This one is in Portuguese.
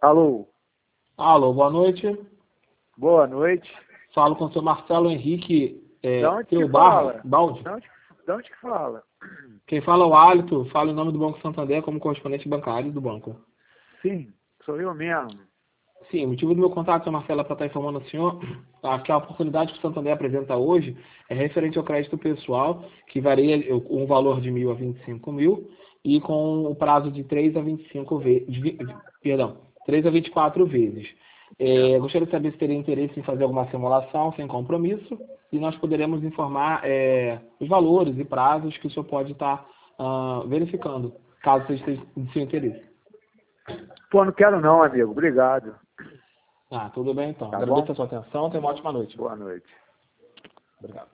Alô, Alô, boa noite. boa noite. Falo com o seu Marcelo Henrique De onde que Teobarra, fala? Balde. De onde que fala? Quem fala é o Hálito, fala em nome do Banco Santander como correspondente bancário do banco. Sim, sou eu mesmo. Sim, o motivo do meu contato, seu Marcelo, é para estar informando ao senhor que a oportunidade que o Santander apresenta hoje é referente ao crédito pessoal, que varia um valor de 1.000 a 25 mil e com o prazo de 3 a 25 vezes, perdão, 3 a 24 vezes. Gostaria de saber se teria interesse em fazer alguma simulação sem compromisso e nós poderemos informar os valores e prazos que o senhor pode estar verificando, caso seja de seu interesse. Pô, não quero não, amigo. Obrigado. Tudo bem então. Tá Agradeço bom? a sua atenção. Tenha uma ótima noite. Boa noite. Obrigado.